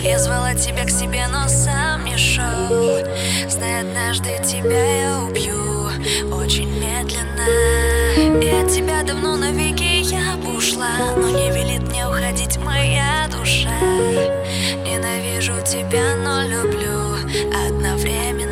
Я звала тебя к себе, но сам не шел. Знай, однажды тебя я убью очень медленно. И от тебя давно навеки я бы ушла, но не велит мне уходить моя душа. Ненавижу тебя, но люблю одновременно.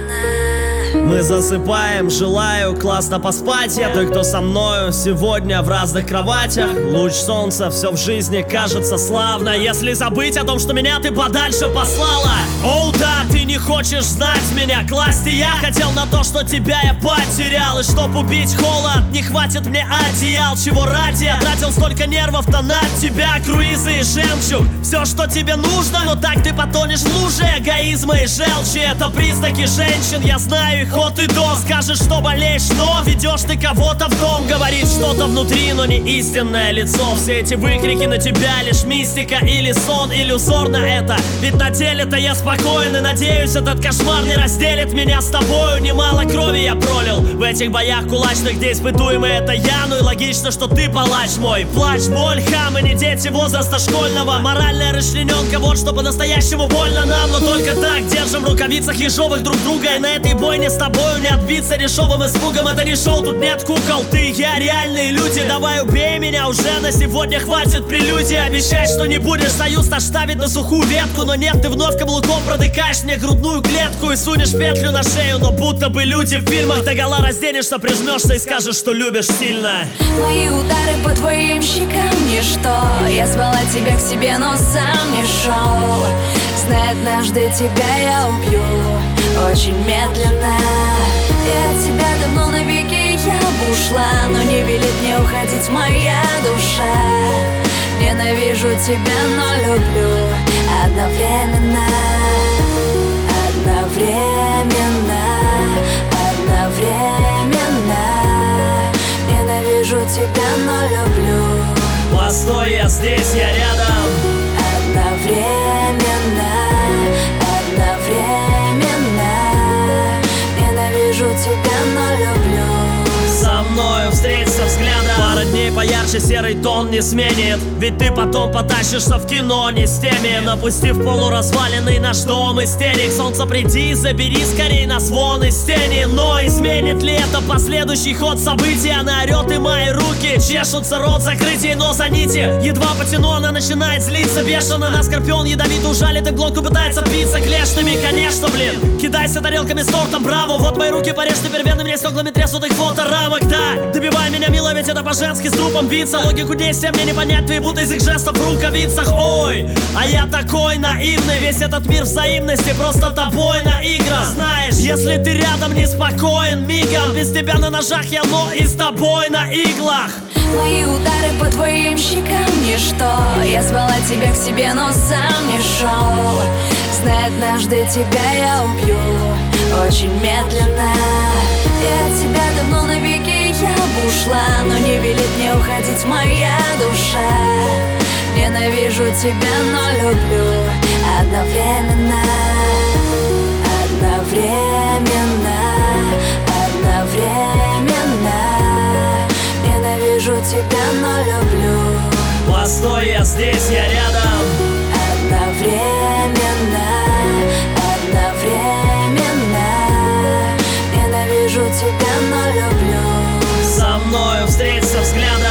Мы засыпаем, желаю классно поспать. Я той, кто со мною сегодня в разных кроватях. Луч солнца, все в жизни кажется славно, если забыть о том, что меня ты подальше послала. Оу, да, ты не хочешь знать меня. Класть я хотел на то, что тебя я потерял. И чтоб убить холод, не хватит мне одеял. Чего ради я тратил столько нервов-то на тебя. Круизы и жемчуг, все, что тебе нужно. Но так ты потонешь в луже эгоизма и желчи. Это признаки женщин, я знаю их от и до. Скажешь, что болеешь, но ведешь ты кого-то в дом. Говорит что-то внутри, но не истинное лицо. Все эти выкрики на тебя лишь мистика или сон. Иллюзорно это, ведь на деле-то я спокоен. И надеюсь, этот кошмар не разделит меня с тобою. Немало крови я пролил в этих боях кулачных, где испытуемый это я. Ну и логично, что ты палач мой. Плач, боль, хам и не дети возраста школьного. Моральная расчлененка, вот что по-настоящему больно нам. Но только так держим в рукавицах ежовых друг друга. И на этой бойне с тобою не отбиться дешевым испугом. Это не шоу, тут нет кукол. Ты и я реальные люди. Давай убей меня уже, на сегодня хватит прелюдии. Обещай, что не будешь союз наш ставить на сухую ветку. Но нет, ты вновь каблуком продыкаешь мне грудную клетку и сунешь петлю на шею. Но будто бы люди в фильмах догола разденешься, прижмешься и скажешь, что любишь сильно. Мои удары по твоим щекам ничто. Я звала тебя к себе, но сам не шел. Знай, однажды тебя я убью очень медленно. И от тебя давно навеки я бы ушла, но не велит мне уходить моя душа. Ненавижу тебя, но люблю одновременно. Одновременно. Одновременно. Ненавижу тебя, но люблю. Постой, я здесь, я рядом. Одновременно. Одновременно. Ненавижу тебя, но люблю. Со мною встреться взглядом. Пара дней поярче серый тон не сменит. Ведь ты потом потащишься в кино не с теми. Напустив полуразваленный наш дом истерик. Солнце, приди, забери скорей нас вон из тени. Но изменит ли это последующий ход событий? Она орет, и мои руки чешутся, рот закрытий, но за нити. Едва потяну, она начинает злиться бешено. На скорпион ядовито ужалит и в глотку пытается биться клешнями. Конечно, блин, кидайся тарелками с тортом, браво. Вот мои руки порежь теперь венными стеклами треснутых фоторамок. Да, добивай меня, мило, ведь это по-женски с трупом биться. Логику действия мне не понять, ты будто из их жестов в рукавицах. Ой, а я такой наивный. Весь этот мир взаимности просто тобой на играх. Знаешь, если ты рядом неспокоен мигом. Без тебя на ножах я, но и с тобой на иглах. Мои удары по твоим щекам ничто. Я звала тебя к себе, но сам не шел. Знай, однажды тебя я убью очень медленно. И от тебя давно навеки я бы ушла, но не велит мне уходить моя душа. Ненавижу тебя, но люблю одновременно. Одновременно. Одновременно. Ненавижу тебя, но люблю. Постой, я здесь, я рядом. Одновременно. Одновременно. Ненавижу тебя, но люблю. Со мною встреться взглядом.